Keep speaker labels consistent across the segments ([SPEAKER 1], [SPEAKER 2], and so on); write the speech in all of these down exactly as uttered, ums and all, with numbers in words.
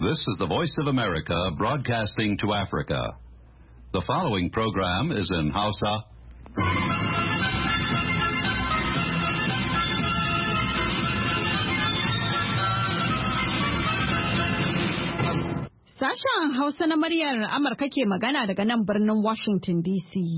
[SPEAKER 1] This is the Voice of America broadcasting to Africa. The following program is in Hausa.
[SPEAKER 2] Sashen Hausa na muryar Amurka ke magana daga nan birnin Washington D C.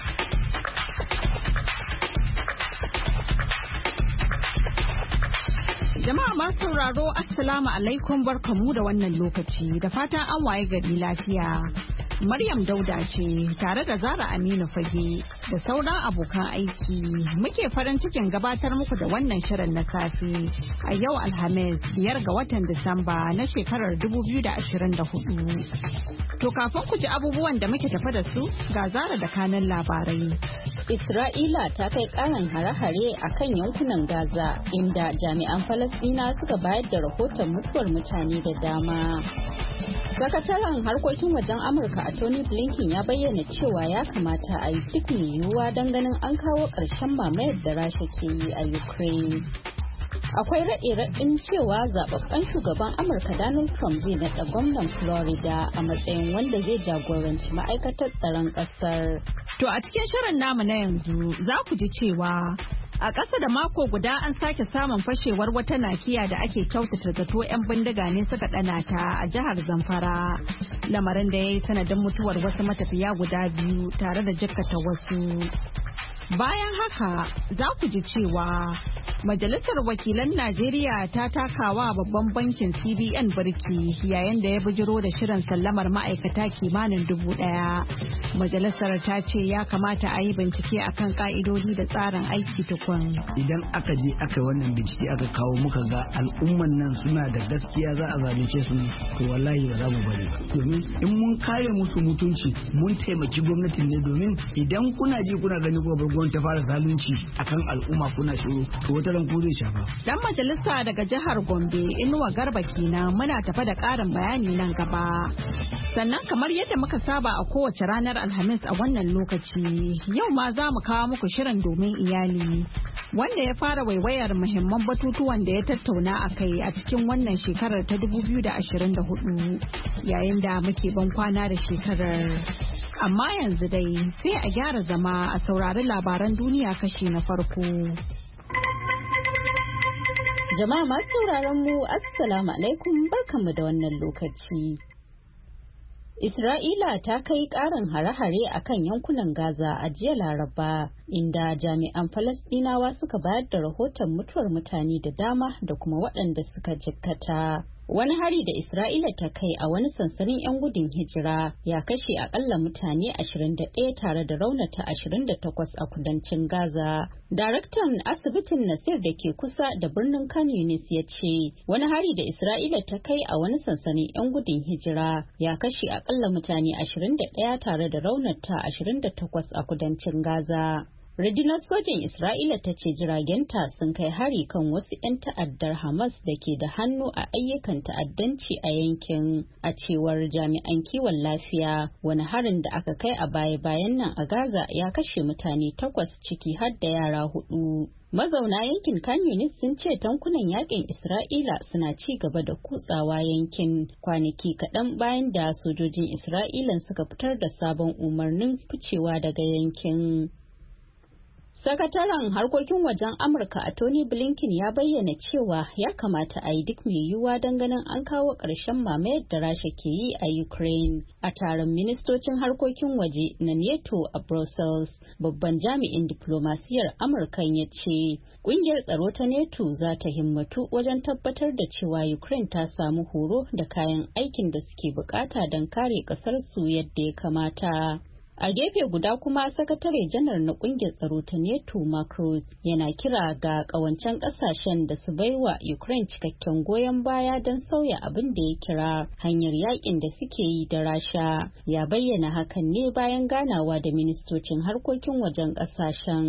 [SPEAKER 2] Jama'a masu sauraro Assalamu alaikum barkamu da wannan lokaci da fatan an waye gari lafiya. Maryam Dauda ce tare da Zara Aminu Fage da sauran abokan aiki muke farin cikin gabatar muku da wannan shirin na safe a yau Alhamis biyar ga watan Disamba na shekarar dubu biyu da ashirin da hudu. To kafin ku ji abubuwan da muke tafa da su ga Zara da kanan labarai.
[SPEAKER 3] Isra'ila ta kai karin hare-hare a kan yankunan Gaza inda jami'an Falasɗina suka bayar da rahoton mutuwar mutane da dama. Sakataren harkokin wajen Amurka a Tony Blinken ya bayyana cewa ya kamata a yi duk mai yiwuwa don ganin an kawo ƙarshen mamayar da Rasha ke yi a Ukraine. Akwai raɗe-raɗin cewa zababben shugaban Amurka Donald Trump zai naɗa gwamnan Florida a matsayin wanda zai jagoranci ma'aikatar tsaron ƙasar.
[SPEAKER 2] To a cikin shirin namu na yanzu za ku ji cewa a ƙasa da mako guda an sake samun fashewar wata nakiya da ake kyautata zato 'yan bindiga ne suka ɗana ta a jihar Zamfara. Lamarin da ya yi sanadin mutuwar wasu matafiya guda biyu tare da jikkata wasu. Bayan haka za ku ji cewa Majalisar Wakilan Najeriya ta takawa babban bankin C B N birki yayin da ya bijiro da shirin sallamar ma'aikata kimanin dubu ɗaya. Majalisar ta ce ya kamata a yi bincike akan ka'idodi da tsarin aiki tukun.
[SPEAKER 4] Idan aka je aka wannan bincike aka kawo muka ga al'umman nan suna da gaskiya za a zalunce su ne to wallahi ba za mu bari ba. Domin in mun kare musu mutunci mun taimaki gwamnatin ne domin idan kuna ji kuna gani ko gwamnati ta fara zalunci akan al'umma kuna shiru to wata ran ko zai shafa.
[SPEAKER 2] Dan majalisa daga jihar Gombe Inuwa Garba kenan muna tafa da ƙarin bayani nan gaba. Sannan kamar yadda muka saba a kowace ranar Alhamis a wannan lokaci yau ma za mu kawo muku shirin domin iyali wanda ya fara waiwayar muhimman batutuwan da ya tattauna a kai a cikin wannan shekarar ta dubu biyu da ashirin da hudu yayin da muke ban kwana da shekarar. Amma yanzu dai sai a gyara zama a saurari labaran duniya kashi na farko.
[SPEAKER 3] Jama'a masu sauraron mu Assalamu alaikum barkanmu da wannan lokaci. Isra'ila ta kai ƙarin hare-hare a kan yankunan Gaza a jiya Laraba, inda jami'an Falasɗinawa suka bayar da rahoton mutuwar mutane da dama da kuma waɗanda suka jikkata. Wani hari da Isra'ila ta kai a wani sansanin 'yan gudun hijira ya kashe akalla mutane ashirin da ɗaya tare da raunata ashirin da takwas a kudancin Gaza. Daraktan asibitin Nasir da ke kusa da birnin Khan Yunis ya ce, wani hari da Isra'ila ta kai a wani sansanin 'yan gudun hijira ya kashe akalla mutane ashirin da ɗaya tare da raunata ashirin da takwas a kudancin Gaza. Rundunar sojin Isra'ila ta ce jiragenta sun kai hari kan wasu 'yan ta'addar Hamas da ke da hannu a ayyukan ta'addanci a yankin. A cewar jami'an kiwon lafiya, wani harin da aka kai a baya-bayan nan a Gaza ya kashe mutane takwas ciki har da yara hudu. Mazauna yankin Khan Yunis sun ce tankunan yakin Isra'ila suna ci gaba da kutsawa yankin kwanaki kaɗan bayan da sojojin Isra'ilan suka fitar da sabon umarnin ficewa daga yankin. Sakataren harkokin wajen Amurka a Tony Blinken ya bayyana cewa ya kamata a yi duk mai yiwuwa don ganin an kawo ƙarshen mamayar da Rasha ke yi a Ukraine. A taron ministocin harkokin waje na NATO a Brussels, babban jami'in diplomasiyar Amurkan ya ce, ƙungiyar tsaro ta NATO za ta himmatu wajen tabbatar da cewa Ukraine ta samu horo da kayan aikin da suke bukata don kare ƙasarsu yadda ya kamata. A gefe guda kuma sakatare janar na kungiyar tsaro ta NATO Mark Rutte yana kira ga kawancen kasashen da su baiwa Ukraine cikakken goyon baya don sauya abin da ya kira hanyar yakin da suke yi da Rasha. Ya bayyana hakan ne bayan ganawa da ministocin harkokin wajen kasashen.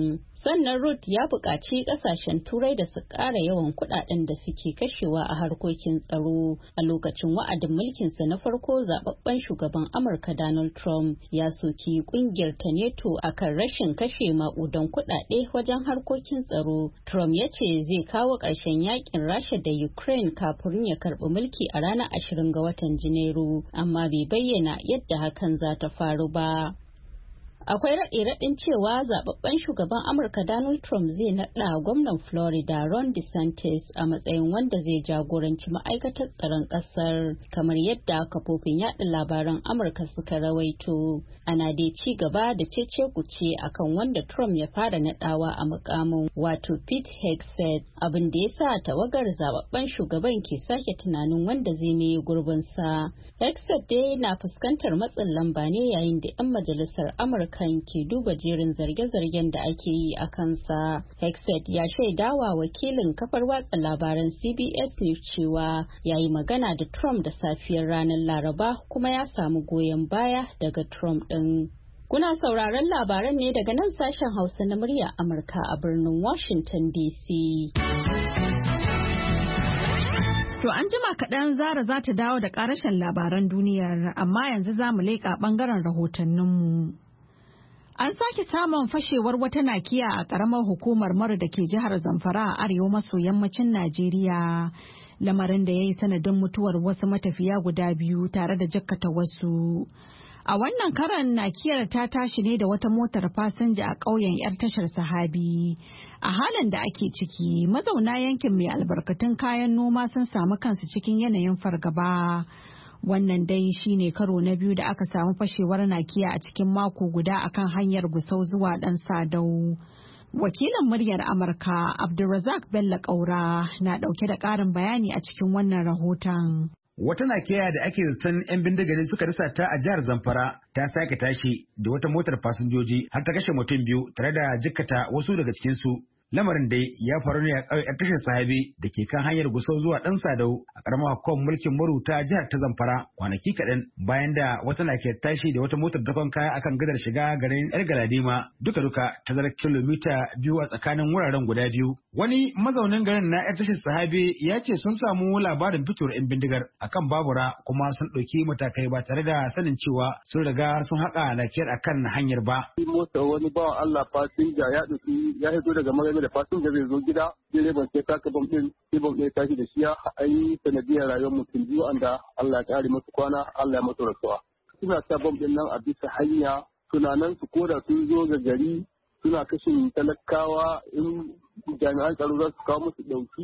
[SPEAKER 3] Sannan Rudd ya buƙaci ƙasashen Turai da su ƙara yawan kuɗaɗen da suke kashewa a harkokin tsaro. A lokacin wa'adin mulkinsa na farko, zababben shugaban Amurka Donald Trump ya soki ƙungiyar ta NATO akan rashin kashe maƙudan kuɗaɗe wajen harkokin tsaro. Trump ya ce zai kawo ƙarshen yakin Rasha da Ukraine kafin ya karɓi mulki a ranar ashirin ga watan Janairu, amma bai bayyana yadda hakan za ta faru ba. Akwai raɗe-raɗin cewa zababben shugaban Amurka Donald Trump zai naɗa gwamnan Florida Ron DeSantis a matsayin wanda zai jagoranci ma'aikatar tsaron ƙasar, kamar yadda kafofin yaɗa labaran Amurka suka rawaito. Ana dai ci gaba da cece-kuce akan wanda Trump ya fara naɗawa a mukamin, wato Pete Hegseth, abin da ya sa tawagar zababben shugaban ke sake tunanin wanda zai maye gurbinsa. Hegseth dai na fuskantar matsin lamba ne yayin da 'yan majalisar Amurka kan ke duba jerin zarge-zargen da ake yi a kansa. Hegseth ya shaidawa wakilin kafar watsa labaran C B S News cewa ya yi magana da Trump da safiyar ranar Laraba kuma ya samu goyon baya daga Trump ɗin. Kuna sauraron labaran ne daga nan sashen Hausa na murya Amurka a birnin Washington D C.
[SPEAKER 2] To an jima kaɗan Zara za ta dawo da ƙarashin labaran duniyar, amma yanzu za mu leƙa ɓangaren rahotanninmu. An sake samun fashewar wata nakiya a ƙaramar hukumar Maru da ke jihar Zamfara a arewa maso yammacin Najeriya, lamarin da ya yi sanadin mutuwar wasu matafiya guda biyu tare da jikkata wasu. A wannan karan nakiyar ta tashi ne da wata motar fasinja a ƙauyen 'yar tashar Sahabi. A halin da ake ciki, mazauna yankin mai albarkatun kayan noma sun samu kansu cikin yanayin fargaba. Wannan dai shine karo na biyu da aka samu fashewar nakiya a cikin mako guda akan hanyar Gusau zuwa Dan Sadau. Wakilin muryar Amurka Abdulrazak Bello Kaura na dauke da karin bayani a cikin wannan rahoton.
[SPEAKER 5] Wata nakiya da ake zaton 'yan bindiga ne suka rasa ta a jihar Zamfara ta sake tashi da wata motar fasinjoji har ta kashe mutum biyu tare da jikkata wasu daga cikinsu. Lamarin dai ya faru ne a ƙauyen tashar Sahabi da ke kan hanyar Gusau zuwa Dan Sadau a ƙaramar hukumar mulkin Maru ta jihar ta Zamfara, kwanaki kaɗan bayan da wata na ke tashi da wata motar dakon kaya akan gadar shiga garin Yar Galadima, duka-duka tazarar kilomita biyu a tsakanin wuraren guda biyu. Wani mazaunin garin na Yar tashar Sahabi ya ce sun samu labarin fitowar 'yan bindigar akan babura kuma sun ɗauki matakai ba tare da sanin cewa sun riga sun haƙa nakiyar akan hanyar ba.
[SPEAKER 6] Mota wani bawan Allah fasinja ya ɗauki ya hito daga magana da fasinja zai zo gida direban sai taka bam din sai bam ɗaya tashi da shi ya ayi sanadiyar rayuwar mutum biyu anda Allah ya kare masu kwana Allah ya masu rasuwa. Suna sa bam din nan a bisa hanya tunanan su koda sun zo ga gari suna kashin talakawa in jami'an tsaro za su kawo musu ɗauki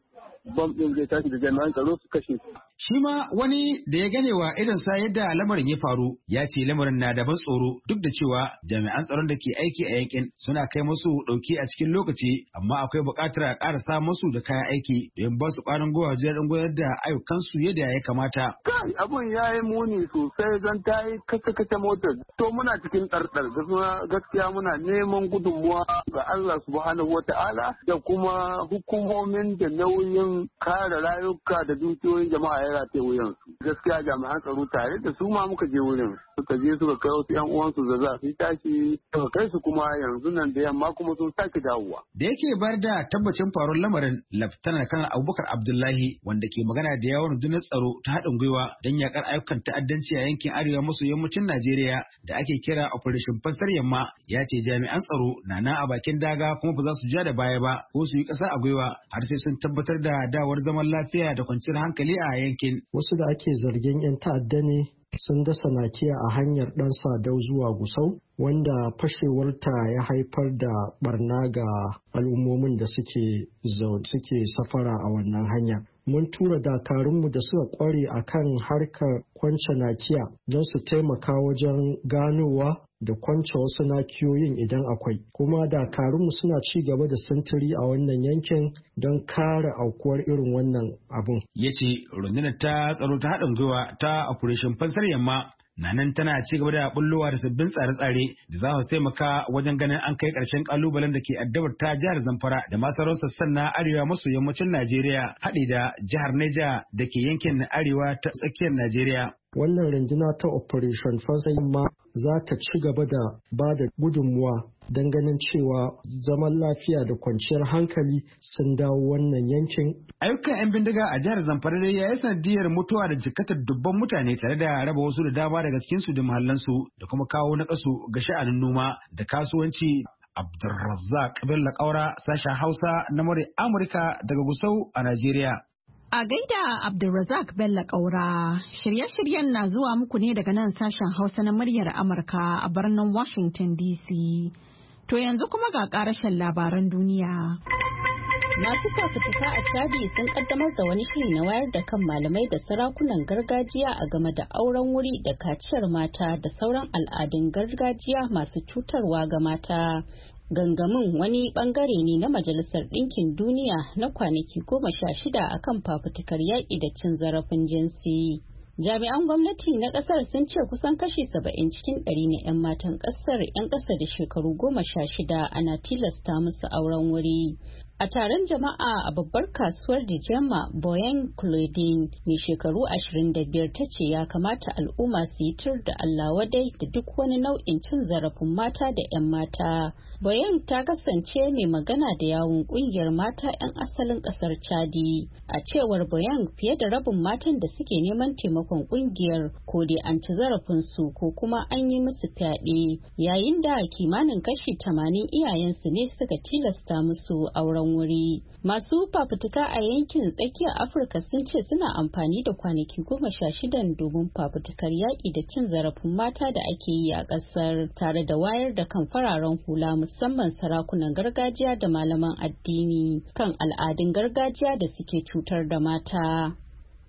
[SPEAKER 6] bam din zai tashi da jami'an tsaro su kashe su.
[SPEAKER 5] Shi ma wani da ya gane wa irin sa yadda lamarin ya faru ya ce lamarin na da ban tsoro duk da cewa jami'an tsaron da ke aiki a yankin suna kai musu ɗauki a cikin lokaci amma akwai buƙatar a ƙara sa musu da kayan aiki don ba su ƙwarin gwiwa wajen gudanar da ayyukansu yadda ya kamata.
[SPEAKER 6] Kai abun ya yi muni sosai don ta yi kace-kace motar. To muna cikin ɗarɗar gaskiya muna neman gudunmuwa ga Allah subhanahu wa ta'ala da kuma hukumomin da nauyin kare rayuka da dukiyoyin jama'a ya rataye wuyansu. Gaskiya jami'an tsaro tare da su ma muka je wurin. Suka je suka kai wasu 'yan uwansu da za su tashi suka kai su kuma yanzu nan da yamma kuma sun sake dawowa.
[SPEAKER 5] Da yake bayar da tabbacin faruwar lamarin Laftanar Kanar Abubakar Abdullahi wanda ke magana da yawon rundunar tsaro ta haɗin gwiwa don yakar ayyukan ta'addanci a yankin arewa maso yammacin Najeriya da ake kira Operation Fansar Yamma ya ce jami'an tsaro na nan a bakin daga kuma ba za su ja da baya ba ko su yi ƙasa a gwiwa har sai sun tabbatar da dawar zaman lafiya da kwanciyar hankali a yankin.
[SPEAKER 7] Wasu da ake zargin 'yan ta'adda ne sun dasa nakiya a hanyar ɗan Sadau zuwa Gusau wanda fashewarta ya haifar da barna ga al'ummomin da suke suke safara a wannan hanya. Mun tura dakarunmu da suka kware a kan harkar kwance nakiya don su taimaka wajen ganowa da kwance wasu nakiyoyin idan akwai. Kuma dakarunmu suna ci gaba da sintiri a wannan yankin don kare aukuwar irin wannan abun.
[SPEAKER 5] Ya ce rundunar ta tsaro ta haɗin gwiwa ta Operation Fansar Yamma na nan tana ci gaba da bullowa da sabbin tsare-tsare da za su taimaka wajen ganin an kai ƙarshen ƙalubalen da ke addabar ta jihar Zamfara da ma sauran sassan na arewa maso yammacin Najeriya haɗe da jihar Neja da ke yankin arewa ta tsakiyar Najeriya.
[SPEAKER 7] wannan runduna ta Operation Fansan Yamma za ta ci gaba da ba da gudunmuwa don ganin cewa zaman lafiya da kwanciyar hankali sun dawo wannan yankin.
[SPEAKER 5] Ayyukan 'yan bindiga a jihar Zamfara dai ya yi sanadiyar mutuwa da jikkatar dubban mutane tare da raba wasu da dama daga cikinsu da mahallansu da kuma kawo naƙasu ga sha'anin noma da kasuwanci. Abdulrazzaq Bello Kaura, sashen Hausa na murya Amurka daga Gusau a Najeriya.
[SPEAKER 2] A gaida Abdulrazak Bello Kaura, shirye-shiryen na zuwa muku ne daga nan sashen Hausa na muryar Amurka a birnin Washington D C. To yanzu kuma ga karashen labaran duniya.
[SPEAKER 3] Masu fafutuka a Chadi sun kaddamar da wani shiri na wayar da kan malamai da sarakunan gargajiya a game da auren wuri da kaciyar mata da sauran al'adun gargajiya masu cutarwa ga mata. Gangamin wani bangare ne na Majalisar Ɗinkin Duniya na kwanaki goma sha shida akan fafutukar yaƙi da cin zarafin jinsi. Jami'an gwamnati na ƙasar sun ce kusan kashi saba'in cikin ɗari na 'yan matan ƙasar 'yan ƙasa da shekaru goma sha shida ana tilasta musu auren wuri. A taron jama'a a babbar kasuwar Dijema, Boyen Claudine mai shekaru ashirin da biyar ta ce ya kamata al'umma su yi tur da Allah wadai da duk wani nau'in cin zarafin mata da 'yan mata. Boyen ta kasance mai magana da yawun kungiyar mata 'yan asalin kasar Chadi. A cewar Boyen, fiye da rabin matan da suke neman taimakon kungiyar ko dai an ci zarafin su ko kuma an yi musu fyaɗe, yayin da kimanin kashi tamanin iyayensu ne suka tilasta musu auren wuri. Masu fafutuka a yankin tsakiyar Afirka sun ce suna amfani da kwanaki goma sha shidan domin fafutukar yaƙi da cin zarafin mata da ake yi a ƙasar, tare da wayar da kan fararen hula musamman sarakunan gargajiya da malaman addini kan al'adun gargajiya da suke cutar da mata.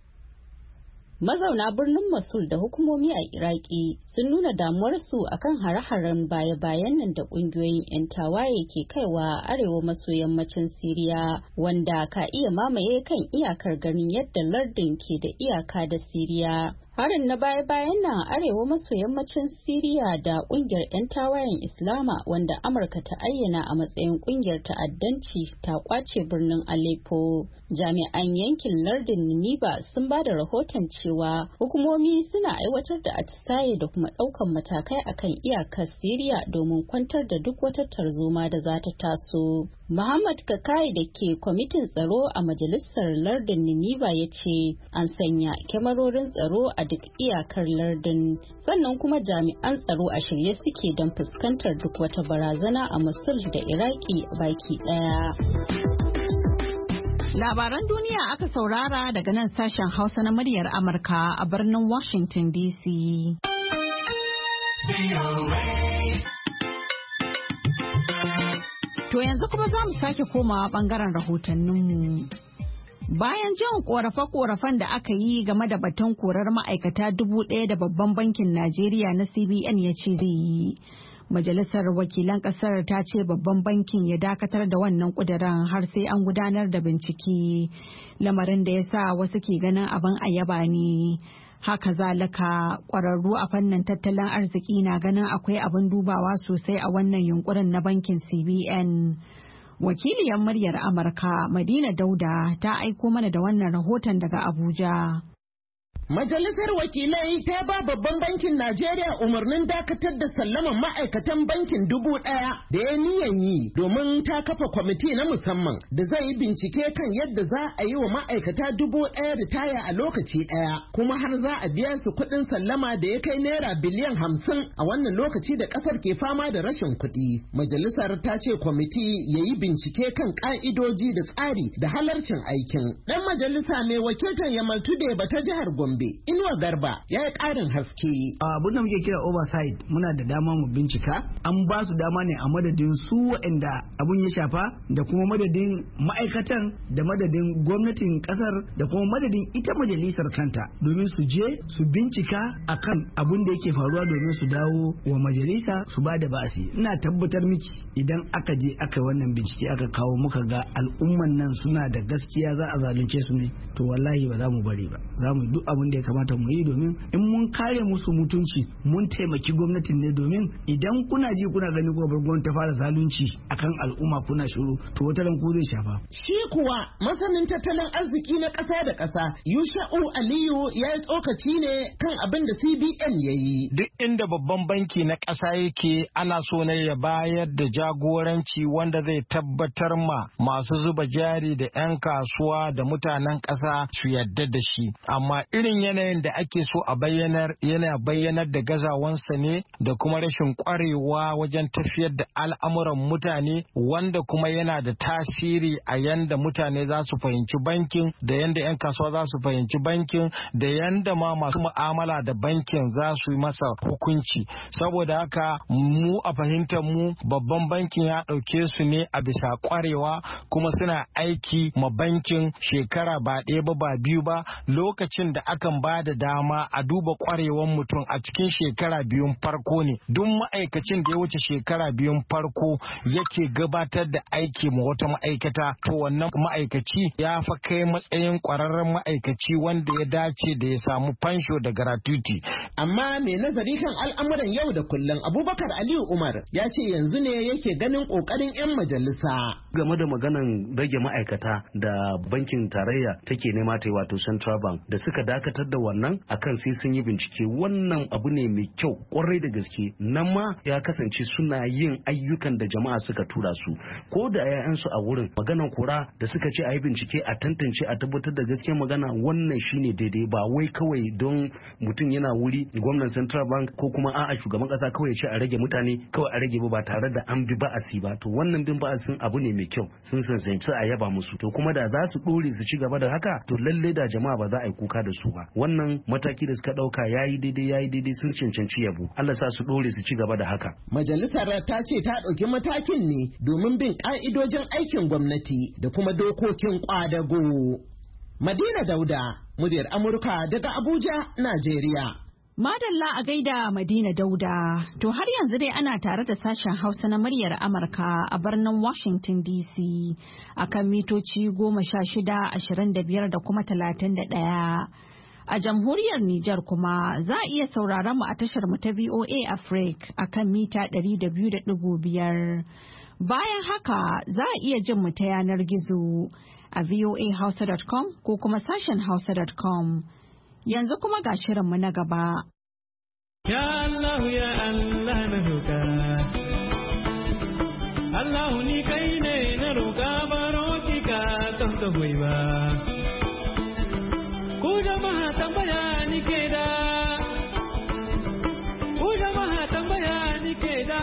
[SPEAKER 3] Mazauna birnin Mosul da hukumomi a Iraki sun nuna damuwarsu akan hare-haren baya-bayan nan da kungiyoyin 'yan tawaye ke kaiwa a arewa maso yammacin Siriya, wanda ka iya mamaye kan iyakar ganin yadda lardin ke da iyaka da Siriya. Harin na baya-bayan nan arewa maso yammacin Siriya da kungiyar 'yan tawayen Islama wanda Amurka ta ayyana a matsayin kungiyar ta'addanci ta kwace birnin Aleppo. Jami'an yankin lardin Niniba sun ba da rahoton cewa hukumomi suna aiwatar da atisaye da kuma ɗaukan matakai akan iyakar Siriya domin kwantar da duk wata tarzoma da za ta taso. Muhammad Kakai da ke kwamitin tsaro a majalisar lardin Niniba ya ce an sanya kyamarorin tsaro a duk iyakar lardin, sannan kuma jami'an tsaro a shirye suke don fuskantar duk wata barazana a Mosul da Iraki baki daya.
[SPEAKER 2] Labaran duniya aka saurara daga nan sashen Hausa na muryar Amurka a birnin Washington D C. To yanzu kuma za mu sake komawa bangaren rahotanninmu. Bayan jin korafe-korafen da aka yi game da batun korar ma'aikata dubu ɗaya da babban bankin Najeriya na C B N ya ce zai yi, Majalisar Wakilan ƙasar ta ce babban bankin ya dakatar da wannan ƙudurin har sai an gudanar da bincike, lamarin da ya sa wasu ke ganin abin a yaba ne. Haka zalika ƙwararru a fannin tattalin arziki na ganin akwai abin dubawa sosai a wannan yunkurin na bankin C B N. Wakiliyar muryar Amurka Madina Dauda ta aiko mana da wannan rahoton daga Abuja.
[SPEAKER 8] Majalisar Wakilai ta ba babban bankin Najeriya umarnin dakatar da sallaman ma'aikatan bankin dubu ɗaya da ya niyan yi domin ta kafa kwamiti na musamman da zai yi bincike kan yadda za a yi wa ma'aikata dubu ɗaya ritaya a lokaci ɗaya, kuma har za a biya su kuɗin sallama da ya kai naira biliyan hamsin a wannan lokaci da ƙasar ke fama da rashin kuɗi. Majalisar ta ce kwamiti ya yi bincike kan ƙa'idoji da tsari da halarcin aikin. Ɗan majalisa mai wakiltar Yamaltude ba ta jihar Gombe Inuwa Garba ya yi ƙarin haske.
[SPEAKER 4] Abin da muke kira oversight muna da dama mu bincika, an ba su dama ne a madadin su waɗanda abun ya shafa da kuma madadin ma'aikatan da madadin gwamnatin ƙasar da kuma madadin ita majalisar kanta domin su je su bincika akan abun da yake faruwa domin su dawo wa majalisa su ba da ba'asi. Ina tabbatar miki idan aka je aka wannan bincike aka kawo muka ga al'umman nan suna da gaskiya za a zalunce su ne, to wallahi ba za mu bari ba, za mu duk abin abin da ya kamata mu yi, domin in mun kare musu mutunci mun taimaki gwamnatin ne, domin idan kuna ji kuna gani ko bar gwamnati ta fara zalunci akan al'umma kuna shiru to wata ran ku zai shafa.
[SPEAKER 8] Shi kuwa masanin tattalin arziki na ƙasa da ƙasa Yusha'u Aliyu ya yi tsokaci ne kan abin da C B N ya yi.
[SPEAKER 9] Duk inda babban banki na ƙasa yake ana so ne ya bayar da jagoranci wanda zai tabbatar ma masu zuba jari da 'yan kasuwa da mutanen ƙasa su yadda da shi. Amma irin yanayin da ake so a bayyanar yana bayyanar da gazawansa ne da kuma rashin ƙwarewa wajen tafiyar da al'amuran mutane, wanda kuma yana da tasiri a yanda mutane za su fahimci bankin, da yanda 'yan kasuwa za su fahimci bankin, da yanda ma masu mu'amala da bankin za su yi masa hukunci. Saboda haka mu a fahimtar mu babban bankin ya ɗauke su ne a bisa ƙwarewa, kuma suna aiki ma bankin shekara ba ɗaya ba ba biyu ba. Lokacin da akan ba da dama a duba ƙwarewan mutum a cikin shekara biyun farko ne. Duk ma'aikacin da ya wuce shekara biyun farko yake gabatar da aiki ma wata ma'aikata, to wannan ma'aikaci ya fa kai matsayin ƙwararren ma'aikaci wanda ya dace da ya samu fansho da gratuity.
[SPEAKER 8] Amma mai nazari kan al'amuran yau da kullum Abubakar Aliyu Umar ya ce yanzu ne yake ganin ƙoƙarin 'yan majalisa.
[SPEAKER 10] Game da maganan rage ma'aikata da bankin tarayya take nema ta yi, wato Central Bank, da suka dakatar da wannan akan sai sun yi bincike, wannan abu ne mai kyau kwarai da gaske. Nan ma ya kasance suna yin ayyukan da jama'a suka tura su, ko da 'ya'yansu a wurin. Maganan kura da suka ce a yi bincike a tantance a tabbatar da gaskiyar magana, wannan shine daidai, ba wai kawai don mutum yana wuri gwamnan Central Bank ko kuma a'a shugaban kasa kawai ya ce a rage mutane kawai a rage ba tare da an bi ba'asi ba. To wannan bin ba'asin abu ne mai kyau, sun sansanci a yaba musu. To kuma da za su dore su ci gaba da haka, to lalle da jama'a ba za a yi kuka da su ba. Wannan mataki da suka dauka yayi daidai yayi daidai, sun cancanci yabo. Allah sa su dore su ci gaba da haka.
[SPEAKER 8] Majalisar ta ce ta dauki matakin ne domin bin ka'idojin aikin gwamnati da kuma dokokin kwadago. Madina Dauda, muryar Amurka daga Abuja, Najeriya.
[SPEAKER 2] Madalla a gaida Madina Dauda. To har yanzu dai ana tare da sashen Hausa na muryar Amurka a birnin Washington D C akan mitoci goma sha shida, ashirin da biyar da kuma talatin da ɗaya. A jamhuriyar Nijar kuma za a iya sauraron mu a tashar mu ta V O A Africa akan mita ɗari da biyu da ɗigo biyar. Bayan haka za a iya jin mu ta yanar gizo a voa hausa dot com ko kuma sashen hausa dot com. Yanzu kuma ga shirinmu na gaba.
[SPEAKER 11] Ya Allah ya Allah na roƙa. Allah ni kai ne na roƙa, baro ki ka ton ka hoyi ba. Ku jama'a tambaya ni ke da. Ku jama'a tambaya ni ke da.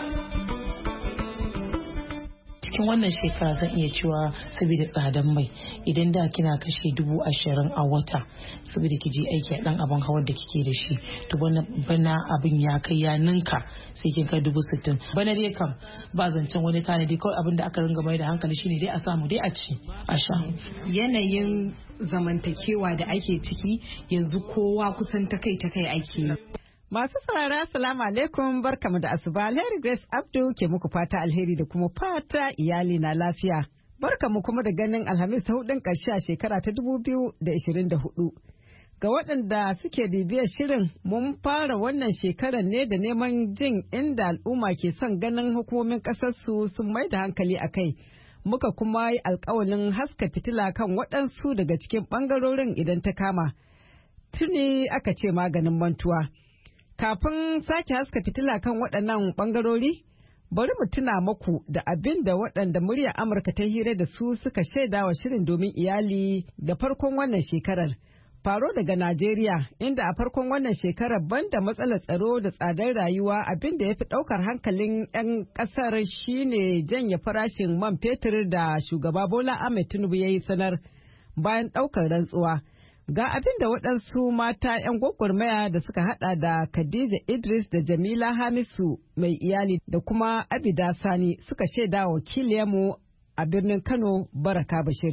[SPEAKER 12] Cikin wannan shekara zan iya cewa saboda tsadan mai, idan da kina kashe dubu ashirin a wata saboda ki je aiki a dan abin hawar da kike da shi, to bana abin ya kai ya ninka sai kin kai dubu sittin. Bana dai kam ba zancen wani tanadi, kawai abin da aka ringa mai da hankali shine dai a samu dai a ci a sha.
[SPEAKER 13] Yanayin zamantakewa da ake ciki yanzu kowa kusan ta kai ta kai ake.
[SPEAKER 14] Masu saurara assalamu alaikum, barkamu da asuba. Alheri Grace Abdu ke muku fata alheri da kuma fata iyali na lafiya. Barkamu kuma da ganin Alhamis ta hudun ƙarshe a shekara ta dubu biyu da ashirin da hudu. Ga waɗanda suke bibiyar shirin, mun fara wannan shekarar ne da neman jin inda al'umma ke son ganin hukumomin ƙasarsu sun mai da hankali a kai. Muka kuma yi alƙawalin haska fitila kan waɗansu daga cikin ɓangarorin idan ta kama. Tuni aka ce maganin mantuwa. Kafin sake haska fitila kan waɗannan ɓangarori, bari mu tuna maku da abin da waɗanda muryar Amurka ta hira da su suka shaida wa shirin domin iyali da farkon wannan shekarar. Faro daga Najeriya, inda a farkon wannan shekarar banda matsalar tsaro da tsadar rayuwa, abin da ya fi ɗaukar hankalin 'yan ƙasar shine janye farashin man fetur da shugaba Bola Ahmed Tinubu ya yi sanar bayan ɗaukar rantsuwa. Ga abin da waɗansu mata 'yan gwagwarmaya da suka hada da Khadija Idris da Jamila Hamisu mai iyali da kuma Abida Sani suka shaida wakiliyarmu a birnin Kano Baraka Bashir.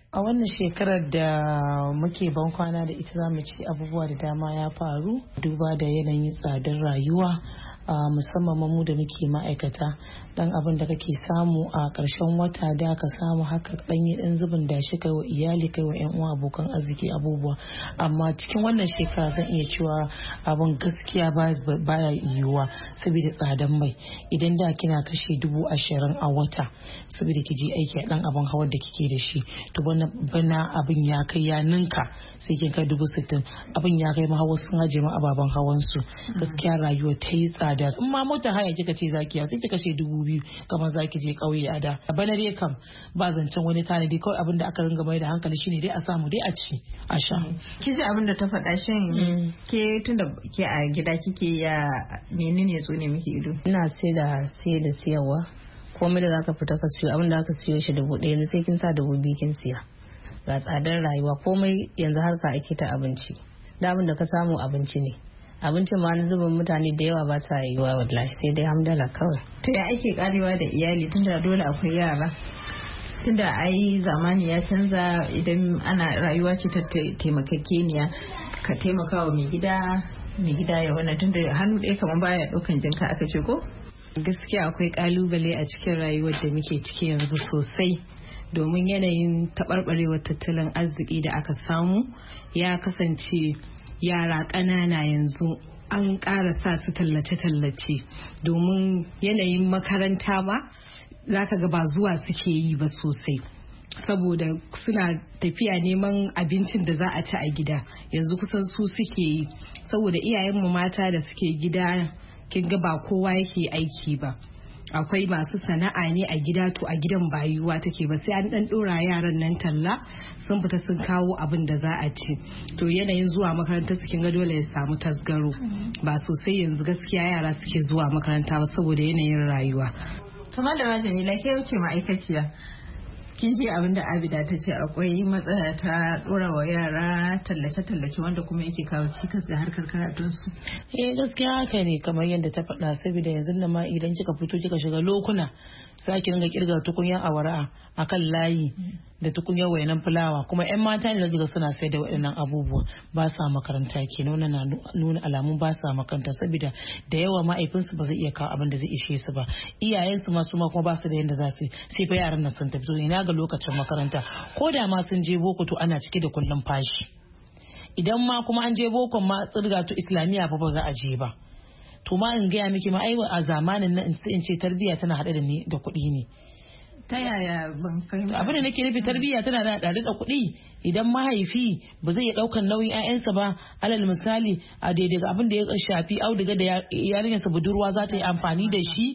[SPEAKER 12] A wannan shekarar da muke ban kwana da ita zamu ci abubuwa da dama ya faru duba da yanayin tsadar rayuwa musamman mu da muke ma'aikata dan abin da kake samu a ƙarshen wata da ka samu haka dan yi dan zubin da shi kai wa iyali kai wa ƴan uwa abokan arziki abubuwa amma cikin wannan shekara zan iya cewa abin gaskiya baya yiwuwa saboda tsadar mai idan da kina kashe dubu ashirin a wata saboda ki je aiki a dan abin hawar da kike da shi to bana abin ya kai ya ninka sai kin kai dubu sittin abin ya kai ma hawa sun haje ma ababen hawan su gaskiya rayuwa ta yi tsada in ma mota haya kika ce zaki ya sai kika kashe dubu biyu kamar zaki je kauye a da bana dai kam ba zancen wani tanadi kawai abin da aka ringa mai da hankali shine dai a samu dai a ci a sha
[SPEAKER 15] ki ji abin da ta faɗa shin ke tunda ke a gida kike ya menene so ne miki ido
[SPEAKER 16] ina sai da sai da siyarwa komai da zaka fita ka siyo abin da aka siyo shi dubu ɗaya yanzu sai kin sa dubu biyu kin siya ga tsadar rayuwa komai yanzu harka ake ta abinci da abin da ka samu abinci ne abincin ma na zubin mutane da yawa ba ta yiwuwa wallahi sai dai hamdala kawai.
[SPEAKER 15] To ya ake karewa da iyali tunda dole akwai yara tunda ai zamani ya canza idan ana rayuwa ce ta taimakekeniya ka taimaka wa mai gida mai gida ya wannan tunda hannu ɗaya kamar baya ɗaukan jinka aka ce ko?
[SPEAKER 13] Gaskiya akwai kalubale a cikin rayuwar da muke ciki yanzu sosai domin yanayin taɓarɓarewar tattalin arziki da aka samu ya kasance yara ƙanana yanzu an ƙara sa su tallace-tallace domin yanayin makaranta ba za ka ga ba zuwa suke yi ba sosai saboda suna tafiya neman abincin da za a ci a gida yanzu kusan su suke yi saboda iyayenmu mata da suke gida kin ga ba kowa yake aiki ba akwai masu sana'a ne a gida to a gidan ba yiwuwa take ba sai an dan dora yaran nan talla sun fita sun kawo abin da za a ci to yanayin zuwa makaranta su kin ga dole ya samu tasgaro ba sosai yanzu gaskiya yara suke zuwa makaranta ba saboda yanayin rayuwa.
[SPEAKER 15] To malama Jamila ke wuce ma'aikaciya kin ji abin da Abida ta ce akwai matsala ta dora wa yara tallace-tallace wanda kuma yake kawo cikas da harkar karatunsu.
[SPEAKER 12] Eh gaskiya haka ne kamar yadda ta faɗa saboda yanzu nan ma idan kika fito kika shiga lokuna sai ki ringa kirga tukunyan awara akan layi da tukunyar wayanan fulawa kuma yan mata ne da suna sai da waɗannan abubuwa ba sa makaranta kenan na nuna alamun ba sa makaranta saboda da yawa ma'aifinsu ba zai iya kawo abin da zai ishe su ba iyayensu ma su ma kuma ba su da yanda za su sai fa yaran nan sun tafi to ina ga lokacin makaranta ko da ma sun je boko to ana cike da kullum fashi idan ma kuma an je bokon ma tsirga to islamiyya fa ba za a je ba to ma in gaya miki ma ai a zamanin nan in ce tarbiyya tana haɗe da ni da kuɗi ne
[SPEAKER 15] ta yaya ban fahimta
[SPEAKER 12] abin da nake nufi tarbiyya tana da ɗari da kuɗi idan mahaifi ba zai iya ɗaukan nauyin 'ya'yansa ba alal misali a daidai abin da ya shafi auduga da yarinyarsa budurwa za ta yi amfani da shi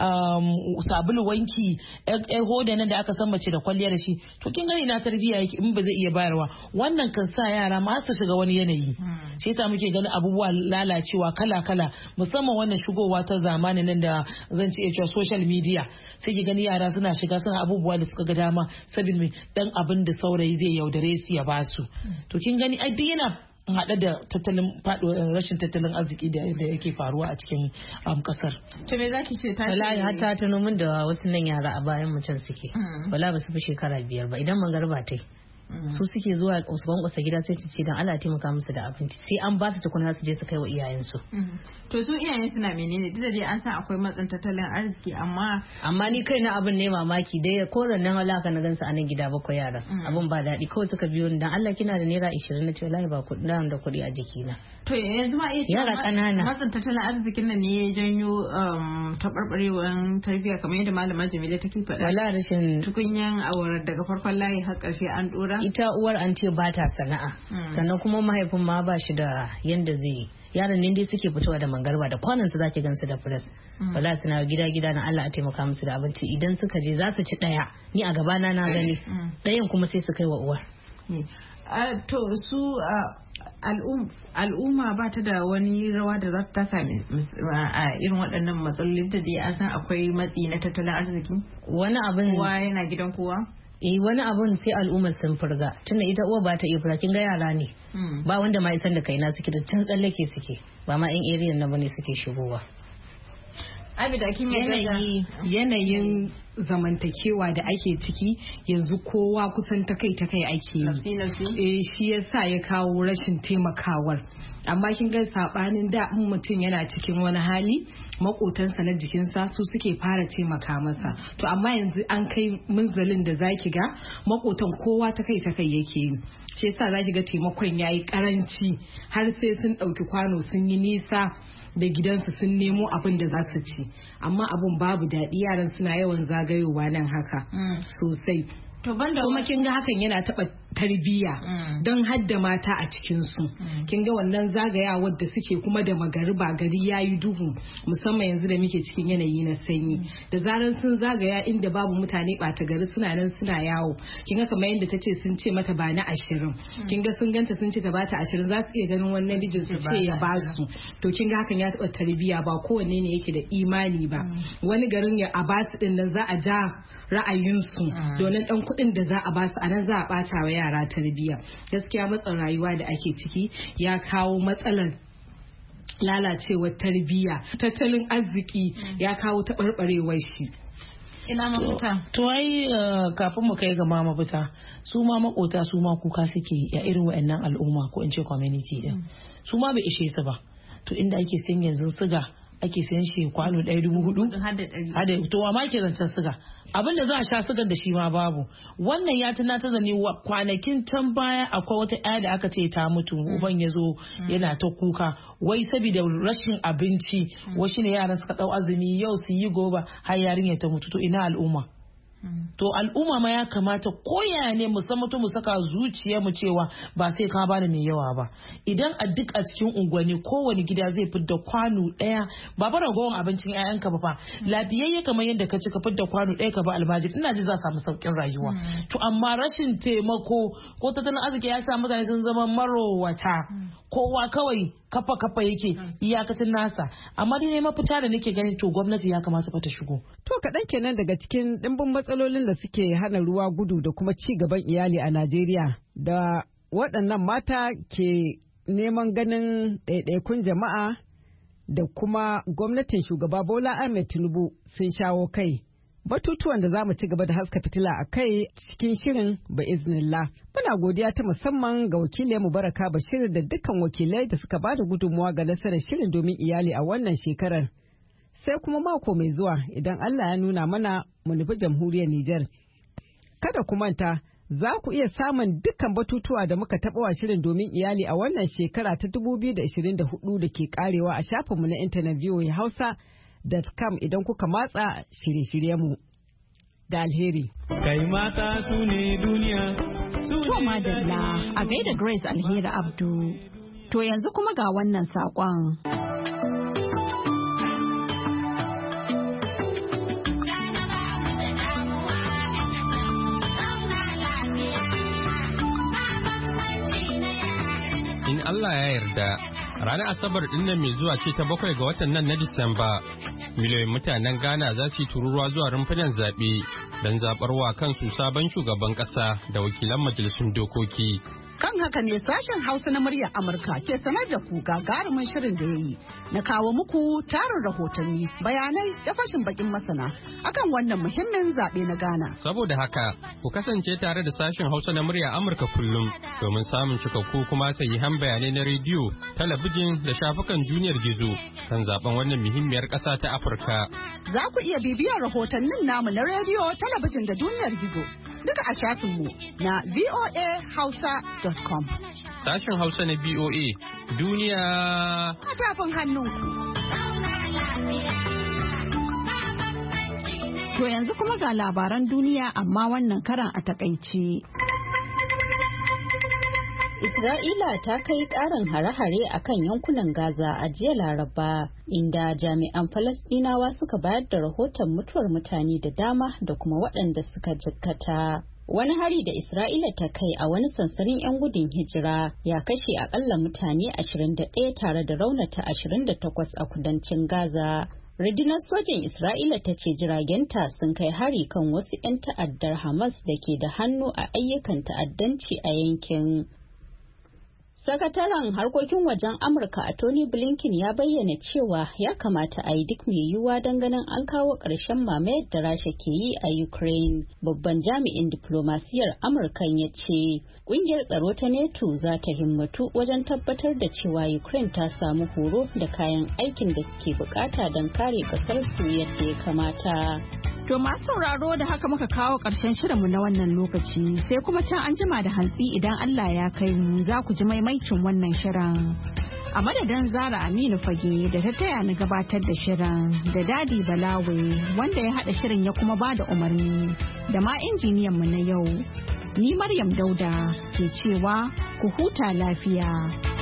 [SPEAKER 12] sabulu wanki yar hoda nan da aka san mace da kwalliya da shi to kin gani na tarbiyya yake in ba zai iya bayarwa wannan kan sa yara ma su shiga wani yanayi shi yasa muke ganin abubuwa lalacewa kala kala musamman wannan shigowa ta zamanin nan da zan ce cewa social media sai ki gani yara suna shiga suna abubuwa da suka ga dama saboda mai dan abin da saurayi zai yaudare su ya basu to kin gani ai duk yana haɗe da tattalin faɗo rashin tattalin arziki da yake faruwa a cikin kasar.
[SPEAKER 15] To me zaki ce ta
[SPEAKER 16] wallahi har ta tuno min da wasu nan yara a bayan mutum suke wala ba su fi shekara biyar ba idan mangarba tai su suke zuwa su bankwasa gida sai su ce dan Allah taimaka musu da abinci sai an ba su tukuna su je su kai wa iyayensu.
[SPEAKER 15] To su iyayen suna menene duk da dai an san akwai matsin tattalin arziki amma
[SPEAKER 16] amma ni kai na abin ne mamaki dai koran nan alaka na gansu a nan gida bakwai yaran abin ba daɗi kawai suka biyo ni dan Allah kina da naira ishirin na ce wallahi ba kuɗi da kuɗi a jikina.
[SPEAKER 15] To yanzu ma iya
[SPEAKER 16] yara ƙanana
[SPEAKER 15] matsin tattalin arzikin nan ne ya janyo taɓarɓarewan tarbiyya kamar yadda malama Jamila take faɗa.
[SPEAKER 16] Wala rashin
[SPEAKER 15] tukunyan awar daga farkon layi har ƙarshe an ɗora.
[SPEAKER 16] Ita uwar an ce ba ta sana'a sannan kuma mahaifin ma ba shi da yanda zai yaran ne dai suke fitowa da mangarba da kwanan su zaki gansu da filas wala suna gida gida na Allah a taimaka musu da abinci idan suka je za su ci daya ni a gabana na gani dayan kuma sai su kai wa uwar.
[SPEAKER 15] To su al'umma ba ta da wani rawa da za ta taka a irin waɗannan matsaloli da dai an san akwai matsi na tattalin arziki
[SPEAKER 16] wani abin
[SPEAKER 15] kowa yana gidan kowa.
[SPEAKER 16] Eh wani abun sai al'ummar sun furga tunda ita uwa ba ta iya fura kin ga yara ne ba wanda ma isan da kaina suke da can tsallake suke ba ma yan area na bane suke shigowa.
[SPEAKER 15] Abida kin
[SPEAKER 13] yanayi yanayin zamantakewa da ake ciki yanzu kowa kusan ta kai ta kai ake yi shi yasa ya kawo rashin taimakawar. Amma kin ga sabanin da mutum yana cikin wani hali makotansa na jikinsa su suke fara taimaka masa, to amma yanzu an kai munzalin da zaki ga makotan kowa ta kai ta kai yake yi, shi yasa zaki ga taimakon yayi karanci har sai sun dauki kwano sun yi nisa da gidansu sun nemo abin da za su ci, amma abun babu daɗi, yaran suna yawan zagayowa nan haka sosai. Kuma kin ga hakan yana taɓa tarbiyya don hadda mata a cikinsu. Kin ga wannan zagayawar da suke kuma da magariba gari ya yi duhu, musamman yanzu da muke cikin yanayi na sanyi, da zarar sun zagaya inda babu mutane ɓata gari suna nan suna yawo. Kin ga kamar yadda ta ce sun ce mata ba na ashirin, kin ga sun ganta sun ce ta bata ashirin, za su iya ganin wani namijin su ce ya ba su. To kin ga hakan ya taɓa tarbiyya, ba kowanne ne yake da imani ba. Wani garin ya a basu din nan za a ja ra'ayinsu domin dan kuɗin da za a basu a nan za a ɓata wa yara tarbiyya. Gaskiya matsin rayuwa da ake ciki ya kawo matsalar lalacewar tarbiyya, tattalin arziki ya kawo taɓarɓarewar shi.
[SPEAKER 15] Ina mafita.
[SPEAKER 12] To ai kafin mu kai ga ma mafita, su ma makota su ma kuka suke ya irin wayannan al'umma ko in ce community din. Su ma bai ishe su ba. To inda ake sayan yanzu siga ake sayan shi kwano ɗaya dubu hudu hada to wa ma ke zancen siga, abinda za a sha sigar da shi ma babu. Wannan ya tunatar da ni kwanakin can baya akwai wata ƴa da aka ce ta mutu, uban ya zo yana ta kuka wai saboda rashin abinci, wai shine yaran suka dau azumi yau su yi gobe har yarinya ta mutu. To ina al'umma? To al'umma ma ya kamata koya ne mu san mutum mu saka zuciya mu cewa ba sai ka bani mai yawa ba. Idan a duk a cikin unguwanni kowane gida zai fidda kwano daya, ba bara gowon abincin ƴaƴanka ba fa, lafiyayye kamar yadda ka ci ka fidda kwano daya ka ba almajiri, ina ji za su samu saukin rayuwa. To amma rashin taimako ko tattalin arziki ya sa mutane sun zama marowata, kowa kawai kafa kafa yake iyakacin nasa. Amma dai ne mafita da nake gani to gwamnati ya kamata fa ta shigo.
[SPEAKER 14] To kaɗan kenan daga cikin ɗimbin matsalolin da suke hana ruwa gudu da kuma ci gaban iyali a Najeriya da waɗannan mata ke neman ganin ɗaiɗaikun jama'a da kuma gwamnatin shugaba Bola Ahmed Tinubu sun shawo kai. Batutuwan da za mu ci gaba da haska fitila a kai cikin shirin ba iznillah. Muna godiya ta musamman ga wakilai Mubaraka Bashir da dukkan wakilai da suka bada gudunmuwa ga nasarar shirin domin iyali a wannan shekarar. Sai kuma mako mai zuwa idan Allah ya nuna mana mu nufi jamhuriyar Nijar. Kada ku manta za ku iya samun dukkan batutuwa da muka taɓa wa shirin domin iyali a wannan shekara ta dubu biyu da ashirin da hudu da ke karewa a shafinmu na intanet V O A Hausa. .com idan kuka matsa shirye-shiryenmu da alheri.
[SPEAKER 11] Kai mata su ne duniya.
[SPEAKER 2] To madalla a gaida Grace Alheri Abdu. To yanzu kuma ga wannan saƙon.
[SPEAKER 17] In Allah ya yarda, ranar Asabar ɗinnan mai zuwa ce ta bakwai ga watan nan na Disamba. Miliyoyin mutanen Ghana za su yi tururuwa zuwa rumfunan zaɓe don zaɓarwa kansu sabon shugaban ƙasa da wakilan majalisun dokoki.
[SPEAKER 18] Kan haka ne sashen Hausa na muryar Amurka ke sanar da ku gagarumin shirin da ya yi na kawo muku tarin rahotanni, bayanai da fashin bakin masana akan wannan muhimmin zaɓe na Ghana.
[SPEAKER 17] Saboda haka, ku kasance tare da sashen Hausa na muryar Amurka kullum domin samun cikakku kuma sahihan bayanai na rediyo, talabijin da shafukan duniyar gizo kan zaben wannan muhimmiyar ƙasa ta Afirka.
[SPEAKER 18] Za ku iya bibiyar rahotannin namu na rediyo, talabijin da duniyar gizo duka a shafinmu na V O A Hausa dot com.
[SPEAKER 17] Sashen Hausa na V O A duniya
[SPEAKER 18] a tafin hannunku.
[SPEAKER 2] To yanzu kuma ga labaran duniya amma wannan karan a takaice.
[SPEAKER 3] Isra'ila ta kai ƙarin hare-hare a kan yankunan Gaza a jiya Laraba, inda jami'an Falasɗinawa suka bayar da rahoton mutuwar mutane da dama da kuma waɗanda suka jikkata. Wani hari da Isra'ila ta kai a wani sansanin 'yan gudun hijira ya kashe akalla mutane ashirin da ɗaya tare da raunata ashirin da takwas a kudancin Gaza. Rundunar sojin Isra'ila ta ce jiragenta sun kai hari kan wasu 'yan ta'addar Hamas da ke da hannu a ayyukan ta'addanci a yankin. Sakataren harkokin wajen Amurka a Tony Blinken ya bayyana cewa ya kamata a yi duk mai yiwuwa don ganin an kawo ƙarshen mamayar da Rasha ke yi a Ukraine. Babban jami'in diplomasiyar Amurkan ya ce, ƙungiyar tsaro ta NATO za ta himmatu wajen tabbatar da cewa Ukraine ta samu horo da kayan aikin da ke bukata don kare ƙasar su yadda ya kamata.
[SPEAKER 2] To masu sauraro da haka muka kawo ƙarshen shirinmu na wannan lokaci sai kuma can an jima da hantsi idan Allah ya kai mu za ku ji maimaicin wannan shirin. A madadin Zara Aminu Fage da ta taya ni gabatar da shirin da Dadi Balawe wanda ya haɗa shirin ya kuma ba da umarni da ma injiniyanmu na yau. Ni Maryam Dauda ke cewa ku huta lafiya.